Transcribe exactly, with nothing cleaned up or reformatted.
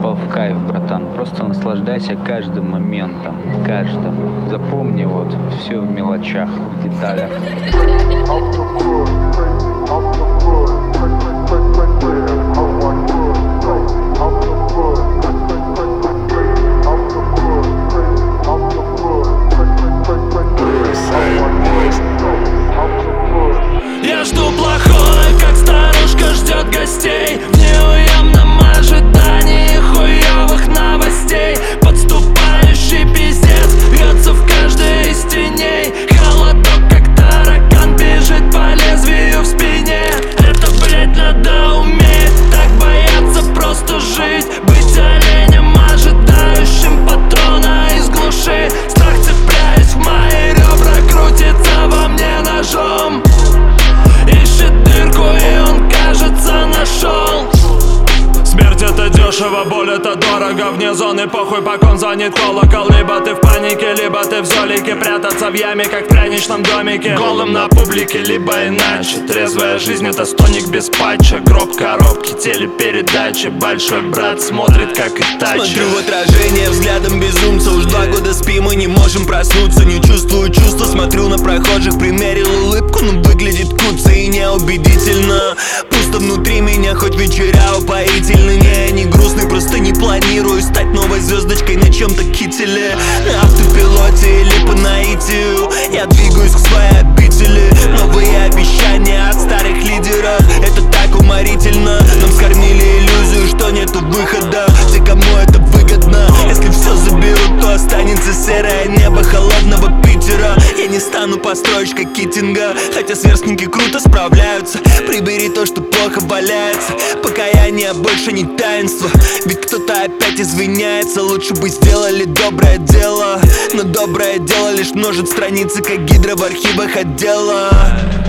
попал в кайф, братан. Просто наслаждайся каждым моментом, каждым. Запомни вот все в мелочах, в деталях. Я жду плохое, как старушка ждет гостей в неуемном ожидании хуёвых новостей. Подступающий пиздец бьется в каждой из теней. Холодок, как таракан, бежит по лезвию в спине. Это, блять, надо уметь так бояться просто жить. Быть оленем, ожидающим патрона из глуши. Страх, цепляясь в мои ребра, крутится во мне ножом. Ищет дырку, и он, кажется, нашел. Смерть это дешево, боль это дорого. Вне зоны похуй, покон звонит колокол. Либо ты в панике, либо ты в золике. Прятаться в яме, как в пряничном домике. Голым на публике, либо иначе. Трезвая жизнь это стоник без патча. Гроб коробки, телепередачи. Большой брат смотрит, как и тачит. Смотрю в отражение взглядом безумца. Уж два года спим и не можем проснуться. Не чувствую чувства, смотрю на прохожих. Примерил улыбку, но выглядит куца и неубедительно. Пусто внутри меня, хоть вечеря упоительны. Не, я не грустный, просто не планирую стать новой звездочкой на чем-то кителе. На автопилоте или по наитию я двигаюсь к своей обители. Новые обещания от старых лидеров, это так уморительно. Нам скормили иллюзию, что нету выхода. Те, кому это выгодно. Если все заберут, то останется серое небо холодного Питера. Я не стану постройщикой китинга, хотя сверстники круто справляются. Прибери то, что плохо валяется. Покаяние больше не таинство, ведь кто-то опять извиняется. Лучше бы сделали доброе дело, но доброе дело лишь множит страницы, как гидра в архивах отдела.